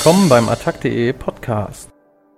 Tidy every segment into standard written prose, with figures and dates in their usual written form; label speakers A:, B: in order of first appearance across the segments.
A: Willkommen beim attac.de Podcast.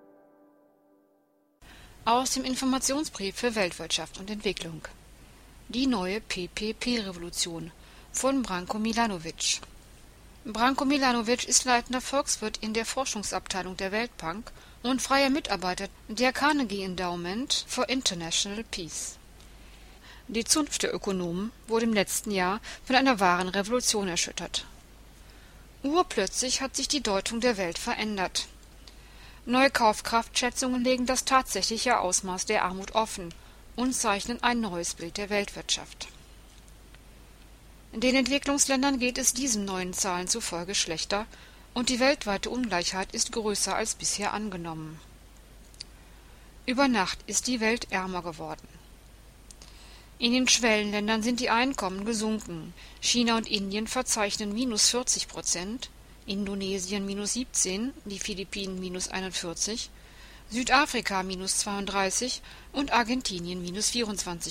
B: Aus dem Informationsbrief für Weltwirtschaft und Entwicklung. Die neue PPP-Revolution von Branko Milanovic. Branko Milanovic ist leitender Volkswirt in der Forschungsabteilung der Weltbank und freier Mitarbeiter der Carnegie Endowment for International Peace. Die Zunft der Ökonomen wurde im letzten Jahr von einer wahren Revolution erschüttert. Urplötzlich hat sich die Deutung der Welt verändert. Neue Kaufkraftschätzungen legen das tatsächliche Ausmaß der Armut offen und zeichnen ein neues Bild der Weltwirtschaft. Den Entwicklungsländern geht es diesen neuen Zahlen zufolge schlechter und die weltweite Ungleichheit ist größer als bisher angenommen. Über Nacht ist die Welt ärmer geworden. In den Schwellenländern sind die Einkommen gesunken. China und Indien verzeichnen minus 40%, Indonesien minus 17%, die Philippinen minus 41%, Südafrika minus 32% und Argentinien minus 24%.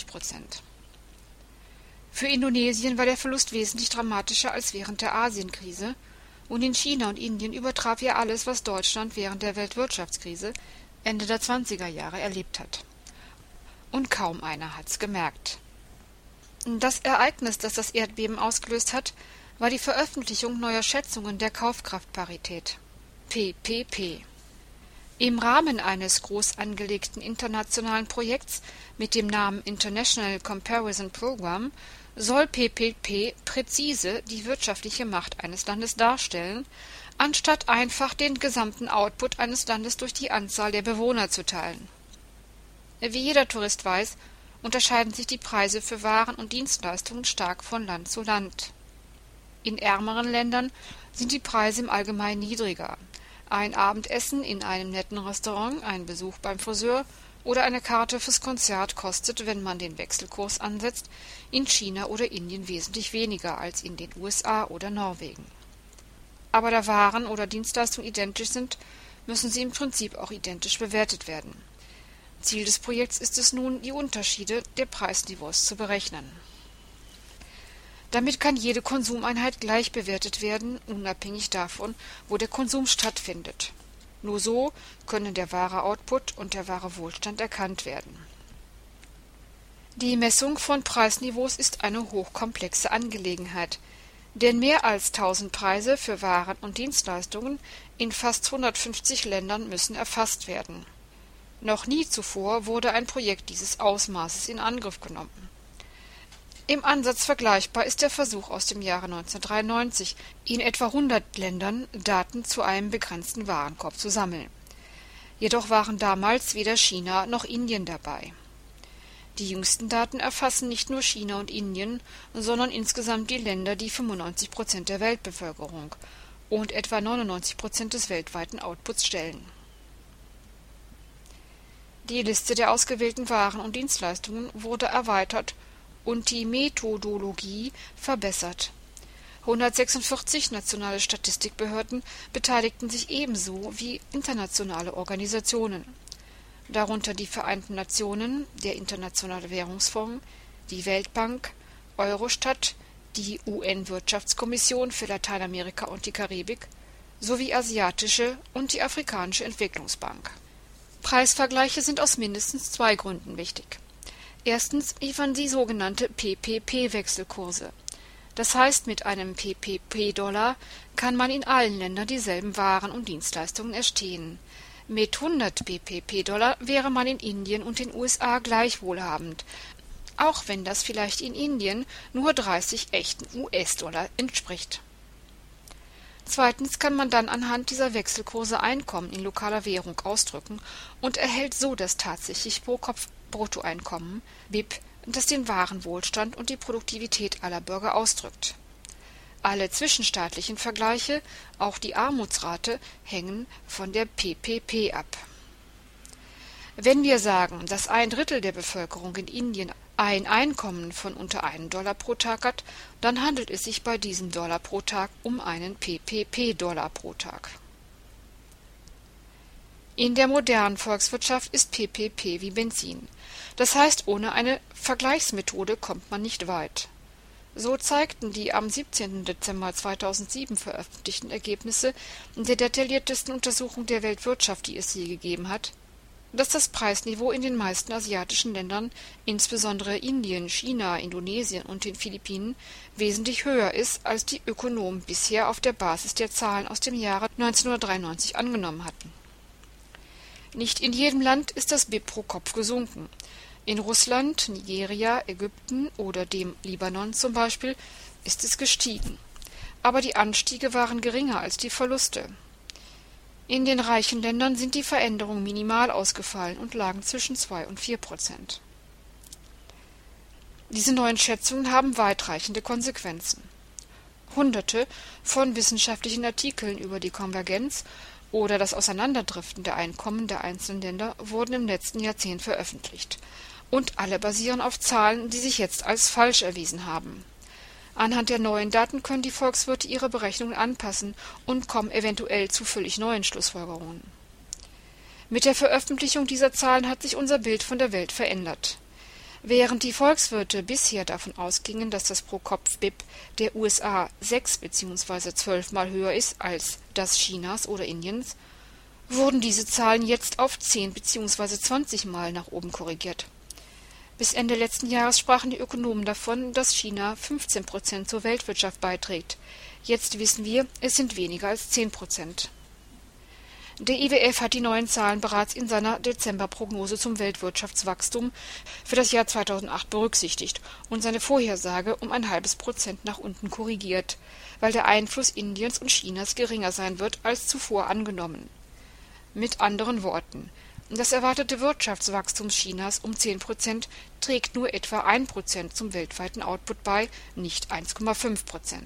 B: Für Indonesien war der Verlust wesentlich dramatischer als während der Asienkrise und in China und Indien übertraf er alles, was Deutschland während der Weltwirtschaftskrise Ende der 20er Jahre erlebt hat. Und kaum einer hat's gemerkt. Das Ereignis, das das Erdbeben ausgelöst hat, war die Veröffentlichung neuer Schätzungen der Kaufkraftparität, PPP. Im Rahmen eines groß angelegten internationalen Projekts mit dem Namen International Comparison Program soll PPP präzise die wirtschaftliche Macht eines Landes darstellen, anstatt einfach den gesamten Output eines Landes durch die Anzahl der Bewohner zu teilen. Wie jeder Tourist weiß, unterscheiden sich die Preise für Waren und Dienstleistungen stark von Land zu Land. In ärmeren Ländern sind die Preise im Allgemeinen niedriger. Ein Abendessen in einem netten Restaurant, ein Besuch beim Friseur oder eine Karte fürs Konzert kostet, wenn man den Wechselkurs ansetzt, in China oder Indien wesentlich weniger als in den USA oder Norwegen. Aber da Waren oder Dienstleistungen identisch sind, müssen sie im Prinzip auch identisch bewertet werden. Ziel des Projekts ist es nun, die Unterschiede der Preisniveaus zu berechnen. Damit kann jede Konsumeinheit gleich bewertet werden, unabhängig davon, wo der Konsum stattfindet. Nur so können der wahre Output und der wahre Wohlstand erkannt werden. Die Messung von Preisniveaus ist eine hochkomplexe Angelegenheit, denn mehr als 1000 Preise für Waren und Dienstleistungen in fast 150 Ländern müssen erfasst werden. Noch nie zuvor wurde ein Projekt dieses Ausmaßes in Angriff genommen. Im Ansatz vergleichbar ist der Versuch aus dem Jahre 1993, in etwa 100 Ländern Daten zu einem begrenzten Warenkorb zu sammeln. Jedoch waren damals weder China noch Indien dabei. Die jüngsten Daten erfassen nicht nur China und Indien, sondern insgesamt die Länder, die 95% der Weltbevölkerung und etwa 99% des weltweiten Outputs stellen. Die Liste der ausgewählten Waren und Dienstleistungen wurde erweitert und die Methodologie verbessert. 146 nationale Statistikbehörden beteiligten sich ebenso wie internationale Organisationen, darunter die Vereinten Nationen, der Internationale Währungsfonds, die Weltbank, Eurostat, die UN-Wirtschaftskommission für Lateinamerika und die Karibik sowie asiatische und die Afrikanische Entwicklungsbank. Preisvergleiche sind aus mindestens 2 Gründen wichtig. Erstens liefern sie sogenannte PPP-Wechselkurse. Das heißt, mit einem PPP-Dollar kann man in allen Ländern dieselben Waren und Dienstleistungen erstehen. Mit 100 PPP-Dollar wäre man in Indien und den USA gleich wohlhabend, auch wenn das vielleicht in Indien nur 30 echten US-Dollar entspricht. Zweitens kann man dann anhand dieser Wechselkurse Einkommen in lokaler Währung ausdrücken und erhält so das tatsächlich Pro-Kopf-Bruttoeinkommen, BIP, das den wahren Wohlstand und die Produktivität aller Bürger ausdrückt. Alle zwischenstaatlichen Vergleiche, auch die Armutsrate, hängen von der PPP ab. Wenn wir sagen, dass 1/3 der Bevölkerung in Indien ein Einkommen von unter $1 pro Tag hat, dann handelt es sich bei diesem Dollar pro Tag um einen PPP-Dollar pro Tag. In der modernen Volkswirtschaft ist PPP wie Benzin. Das heißt, ohne eine Vergleichsmethode kommt man nicht weit. So zeigten die am 17. Dezember 2007 veröffentlichten Ergebnisse der detailliertesten Untersuchung der Weltwirtschaft, die es je gegeben hat, dass das Preisniveau in den meisten asiatischen Ländern, insbesondere Indien, China, Indonesien und den Philippinen, wesentlich höher ist, als die Ökonomen bisher auf der Basis der Zahlen aus dem Jahre 1993 angenommen hatten. Nicht in jedem Land ist das BIP pro Kopf gesunken. In Russland, Nigeria, Ägypten oder dem Libanon zum Beispiel ist es gestiegen. Aber die Anstiege waren geringer als die Verluste. In den reichen Ländern sind die Veränderungen minimal ausgefallen und lagen zwischen 2 und 4%. Diese neuen Schätzungen haben weitreichende Konsequenzen. Hunderte von wissenschaftlichen Artikeln über die Konvergenz oder das Auseinanderdriften der Einkommen der einzelnen Länder wurden im letzten Jahrzehnt veröffentlicht. Und alle basieren auf Zahlen, die sich jetzt als falsch erwiesen haben. Anhand der neuen Daten können die Volkswirte ihre Berechnungen anpassen und kommen eventuell zu völlig neuen Schlussfolgerungen. Mit der Veröffentlichung dieser Zahlen hat sich unser Bild von der Welt verändert. Während die Volkswirte bisher davon ausgingen, dass das Pro-Kopf-BIP der USA 6 bzw. 12 Mal höher ist als das Chinas oder Indiens, wurden diese Zahlen jetzt auf 10 bzw. 20 Mal nach oben korrigiert. Bis Ende letzten Jahres sprachen die Ökonomen davon, dass China 15% zur Weltwirtschaft beiträgt. Jetzt wissen wir, es sind weniger als 10%. Der IWF hat die neuen Zahlen bereits in seiner Dezemberprognose zum Weltwirtschaftswachstum für das Jahr 2008 berücksichtigt und seine Vorhersage um 0,5% nach unten korrigiert, weil der Einfluss Indiens und Chinas geringer sein wird als zuvor angenommen. Mit anderen Worten: Das erwartete Wirtschaftswachstum Chinas um 10% trägt nur etwa 1% zum weltweiten Output bei, nicht 1,5%.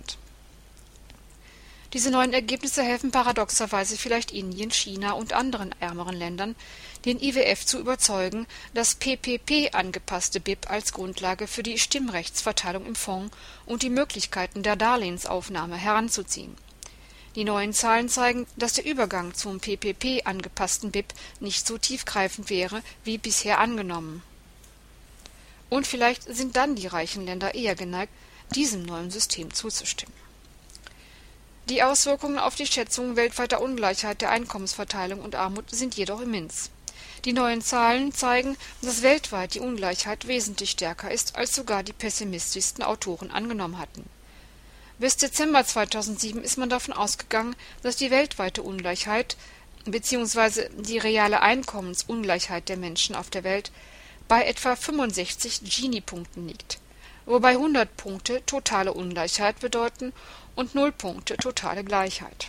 B: Diese neuen Ergebnisse helfen paradoxerweise vielleicht Indien, China und anderen ärmeren Ländern, den IWF zu überzeugen, das PPP-angepasste BIP als Grundlage für die Stimmrechtsverteilung im Fonds und die Möglichkeiten der Darlehensaufnahme heranzuziehen. Die neuen Zahlen zeigen, dass der Übergang zum PPP-angepassten BIP nicht so tiefgreifend wäre, wie bisher angenommen. Und vielleicht sind dann die reichen Länder eher geneigt, diesem neuen System zuzustimmen. Die Auswirkungen auf die Schätzungen weltweiter Ungleichheit der Einkommensverteilung und Armut sind jedoch immens. Die neuen Zahlen zeigen, dass weltweit die Ungleichheit wesentlich stärker ist, als sogar die pessimistischsten Autoren angenommen hatten. Bis Dezember 2007 ist man davon ausgegangen, dass die weltweite Ungleichheit bzw. die reale Einkommensungleichheit der Menschen auf der Welt bei etwa 65 Gini-Punkten liegt, wobei 100 Punkte totale Ungleichheit bedeuten und 0 Punkte totale Gleichheit.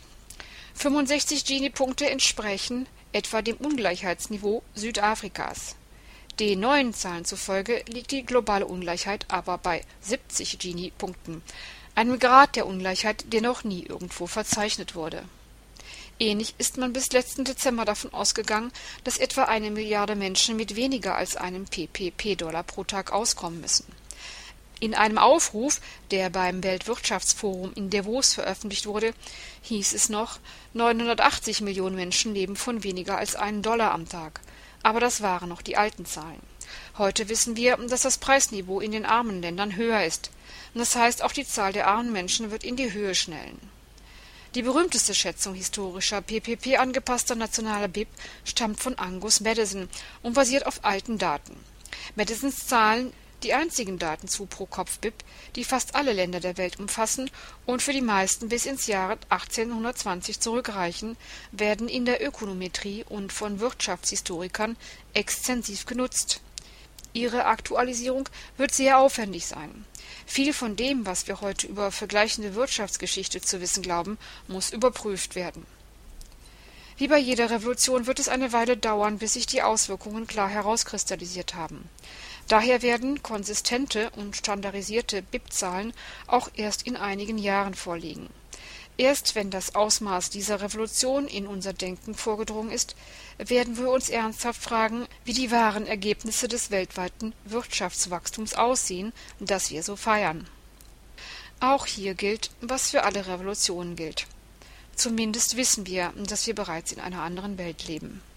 B: 65 Gini-Punkte entsprechen etwa dem Ungleichheitsniveau Südafrikas. Den neuen Zahlen zufolge liegt die globale Ungleichheit aber bei 70 Gini-Punkten, einem Grad der Ungleichheit, der noch nie irgendwo verzeichnet wurde. Ähnlich ist man bis letzten Dezember davon ausgegangen, dass etwa 1 Milliarde Menschen mit weniger als einem PPP-Dollar pro Tag auskommen müssen. In einem Aufruf, der beim Weltwirtschaftsforum in Davos veröffentlicht wurde, hieß es noch, 980 Millionen Menschen leben von weniger als $1 am Tag. Aber das waren noch die alten Zahlen. Heute wissen wir, dass das Preisniveau in den armen Ländern höher ist. Das heißt, auch die Zahl der armen Menschen wird in die Höhe schnellen. Die berühmteste Schätzung historischer PPP-angepasster nationaler BIP stammt von Angus Maddison und basiert auf alten Daten. Maddisons Zahlen, die einzigen Daten zu Pro-Kopf-BIP, die fast alle Länder der Welt umfassen und für die meisten bis ins Jahr 1820 zurückreichen, werden in der Ökonometrie und von Wirtschaftshistorikern extensiv genutzt. Ihre Aktualisierung wird sehr aufwendig sein. Viel von dem, was wir heute über vergleichende Wirtschaftsgeschichte zu wissen glauben, muss überprüft werden. Wie bei jeder Revolution wird es eine Weile dauern, bis sich die Auswirkungen klar herauskristallisiert haben. Daher werden konsistente und standardisierte BIP-Zahlen auch erst in einigen Jahren vorliegen. Erst wenn das Ausmaß dieser Revolution in unser Denken vorgedrungen ist, werden wir uns ernsthaft fragen, wie die wahren Ergebnisse des weltweiten Wirtschaftswachstums aussehen, das wir so feiern. Auch hier gilt, was für alle Revolutionen gilt. Zumindest wissen wir, dass wir bereits in einer anderen Welt leben.